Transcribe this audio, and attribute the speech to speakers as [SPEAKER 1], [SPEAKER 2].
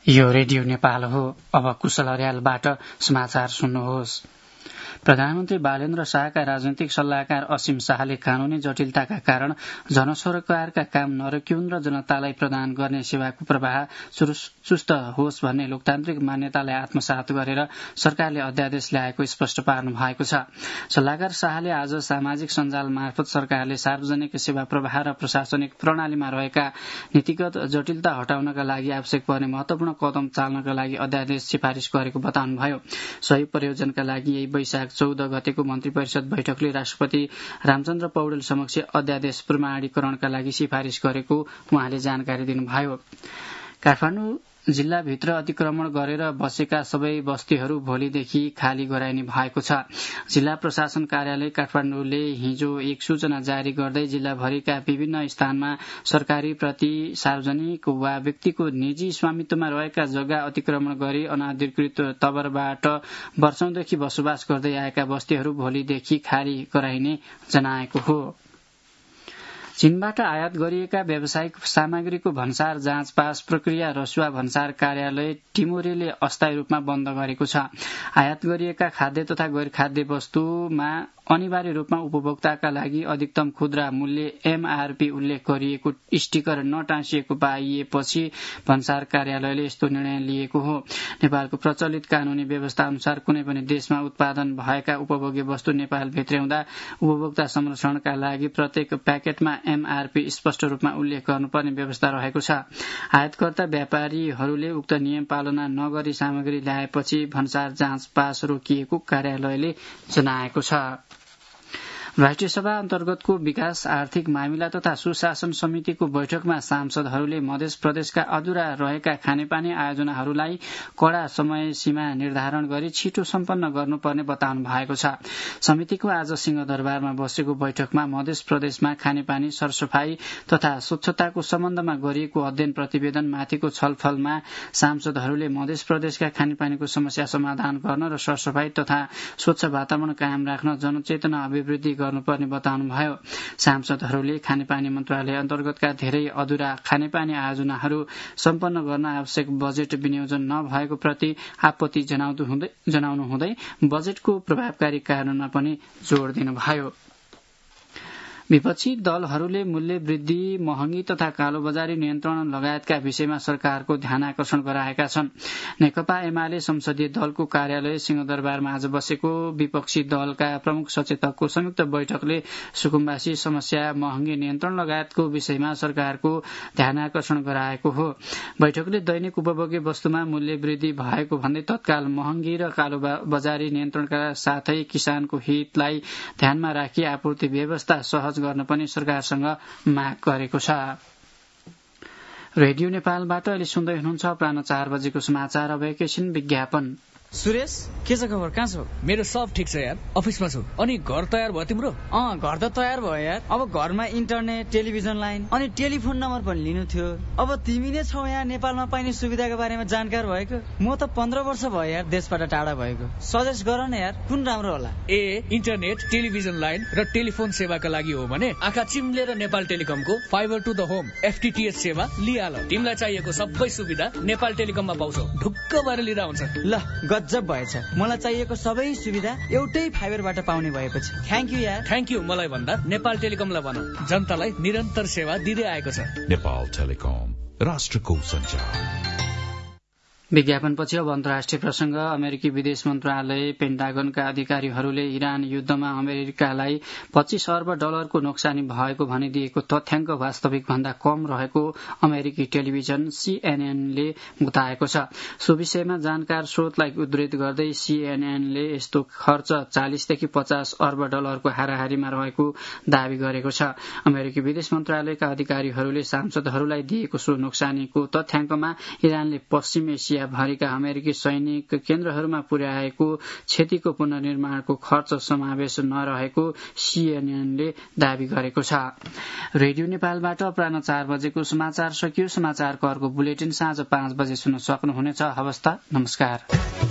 [SPEAKER 1] यो रेडियो नेपाल हो। अब कुशल अर्यालबाट समाचार सुन्नुहोस्। प्रधानमन्त्री बालेन्द्र शाहका राजनैतिक सल्लाहकार असीम शाहले कानूनी जटिलताका कारण जनसरोकारका काम नरोकिउन् र जनतालाई प्रदान गर्ने सेवाको प्रवाह चुस्त होस् भन्ने लोकतान्त्रिक मान्यतालाई आत्मसात गरेर सरकारले अध्यादेश ल्याएको स्पष्ट पार्नु भएको छ। सल्लाहकार शाहले आज सामाजिक सञ्जाल मार्फत सरकारले सार्वजनिक सेवा प्रवाह र प्रशासनिक प्रणालीमा रहेका नीतिगत जटिलता हटाउनका लागि आवश्यक पर्ने महत्वपूर्ण कदम चाल्नका लागि अध्यादेश सिफारिश गरेको बताउनुभयो। सही प्रयोजनका लागि यही वैशाख 14 गतेको मन्त्री परिषद बैठकले राष्ट्रपति रामचन्द्र पौडेल समक्ष अध्यादेश प्रमाणीकरणका लागि सिफारिश गरेको उहाँले जानकारी दिनुभयो। काठमाडौँ जिल्लाभित्र अतिक्रमण गरेर बसेका सबै बस्तीहरू भोलिदेखि खाली गराइने भएको छ। जिल्ला प्रशासन कार्यालय काठमाडौँले हिजो एक सूचना जारी गर्दै जिल्लाभरिका विभिन्न स्थानमा सरकारी प्रति सार्वजनिक वा व्यक्तिको निजी स्वामित्वमा रहेका जग्गा अतिक्रमण गरी अनाधिकृत तवरबाट वर्षौंदेखि बसोबास गर्दै आएका बस्तीहरू भोलिदेखि खाली गराइने जनाएको हो। चीनबाट आयात गरिएका व्यावसायिक सामग्रीको भन्सार जाँच पास प्रक्रिया रसुवा भन्सार कार्यालय टिमोरेले अस्थायी रूपमा बन्द गरेको छ। आयात गरिएका खाद्य तथा गैर खाद्य वस्तुमा अनिवार्य रूपमा उपभोक्ताका लागि अधिकतम खुद्रा मूल्य एमआरपी उल्लेख गरिएको स्टिकर नटाँसिएको पाइएपछि भन्सार कार्यालयले यस्तो निर्णय लिएको हो। नेपालको प्रचलित कानूनी व्यवस्था अनुसार कुनै पनि देशमा उत्पादन भएका उपभोग्य वस्तु नेपाल भित्र्याउँदा उपभोक्ता संरक्षणका लागि प्रत्येक प्याकेटमा एमआरपी स्पष्ट रूपमा उल्लेख गर्नुपर्ने व्यवस्था रहेको छ। आयातकर्ता व्यापारीहरूले उक्त नियम पालना नगरी सामग्री ल्याएपछि भन्सार जाँच पास रोकिएको कार्यालयले जनाएको छ। राष्ट्रिय सभा अन्तर्गतको विकास आर्थिक मामिला तथा सुशासन समितिको बैठकमा सांसदहरूले मध्य प्रदेशका अधुरा रहेका खानेपानी आयोजनाहरूलाई कड़ा समय सीमा निर्धारण गरी छिटो सम्पन्न गर्नुपर्ने बताउनु भएको छ। समितिको आज सिंहदरबारमा बसेको बैठकमा मध्य प्रदेशमा खानेपानी सरसफाई तथा स्वच्छताको सम्बन्धमा गरिएको अध्ययन प्रतिवेदन माथिको छलफलमा सांसदहरूले मध्य प्रदेशका खानेपानीको समस्या समाधान गर्न र सरसफाई तथा स्वच्छ वातावरण कायम राख्न जनचेतना अभिवृद्धि गर्नुपर्ने बताउनुभयो। सांसदहरूले खानेपानी मन्त्रालय अन्तर्गतका धेरै अधुरा खानेपानी आयोजनाहरू सम्पन्न गर्न आवश्यक बजेट विनियोजन नभएको प्रति आपत्ति जनाउनु हुँदै बजेटको प्रभावकारी कार्यान्वयनमा पनि जोड़ दिनुभयो। विपक्षी दलहरूले मूल्य वृद्धि, महँगी तथा कालोबजारी नियन्त्रण लगायतका विषयमा सरकारको ध्यान आकर्षण गराएका छन्। नेकपा एमाले संसदीय दलको कार्यालय सिंहदरबारमा आज बसेको विपक्षी दलका प्रमुख सचेतकको संयुक्त बैठकले सुकुम्बासी समस्या, महँगी नियन्त्रण लगायतको विषयमा सरकारको ध्यान आकर्षण गराएको हो। बैठकले दैनिक उपभोग्य वस्तुमा मूल्य वृद्धि भएको भन्दै तत्काल महँगी र कालोबजारी नियन्त्रणका साथै किसानको हितलाई ध्यानमा राखी आपूर्ति व्यवस्था सहज गर्न पनि सरकारसँग माग गरेको छ। रेडियो नेपालबाट अहिले सुन्दै हुनुहुन्छ अपराह्न 4 बजेको समाचार। अब एकैछिन विज्ञापन।
[SPEAKER 2] सुरेश, के छ खबर? कहाँ छौ?
[SPEAKER 3] मेरो सब ठिक छ यार, अफिसमा छु। अनि घर तयार भयो तिम्रो?
[SPEAKER 2] घर त तयार भयो यार। अब घरमा इन्टरनेट, टेलिभिजन लाइन अनि टेलिफोन नम्बर पनि लिनु थियो। अब तिमी नै छौ यहाँ नेपालमा पाइने सुविधाका बारेमा जानकार भएको। म त 15 वर्ष भयो यार देशबाट टाढा भएको। सजेस्ट गर न यार, कुन राम्रो होला?
[SPEAKER 3] इन्टरनेट, टेलिभिजन लाइन र टेलिफोन सेवाका लागि हो भने आँखा चिम्लेर नेपाल टेलिकमको fiber to the home FTTH सेवा लिहाल। तिमीलाई चाहिएको सबै सुविधा नेपाल टेलिकममा पाउँछौ। ढुक्क भएर लिँदा हुन्छ।
[SPEAKER 2] ल गजब भएछ। मलाई चाहिएको सबै सुविधा एउटै फाइबरबाट पाउने भएपछि थ्यांक यू यार।
[SPEAKER 3] थ्यांक यू मलाई भन्दा नेपाल टेलिकमलाई भन। जनतालाई निरन्तर सेवा दिँदै आएको छ।
[SPEAKER 4] नेपाल टेलिकम, राष्ट्रको सञ्चार।
[SPEAKER 1] विज्ञापनपछि अब अन्तर्राष्ट्रिय प्रसंग। अमेरिकी विदेश मन्त्रालय पेन्टागनका अधिकारीहरूले इरान युद्धमा अमेरिकालाई $25 अर्ब नोक्सानी भएको भनिदिएको तथ्याङ्क वास्तविक भन्दा कम रहेको अमेरिकी टेलिभिजन CNN ले बताएको छ। सो विषयमा जानकार स्रोतलाई उद्धृत गर्दै CNN ले यस्तो खर्च $40 देखि $50 अर्ब हाराहारीमा रहेको दावी गरेको छ। अमेरिकी विदेश मन्त्रालयका अधिकारीहरूले सांसदहरूलाई दिएको सो नोक्सानीको तथ्याङ्कमा इरानले पश्चिम एसिया भरिका अमेरिकी सैनिक केन्द्रहरूमा पुर्याएको क्षतिको पुनर्निर्माणको खर्च समावेश नरहेको CNN ले दावी गरेको छ। रेडियो नेपालबाट अपराह्न 4 बजेको समाचार सकियो। समाचारको अर्को बुलेटिन साँझ 5 बजे सुन्न सक्नुहुनेछ। हवस् त, नमस्कार।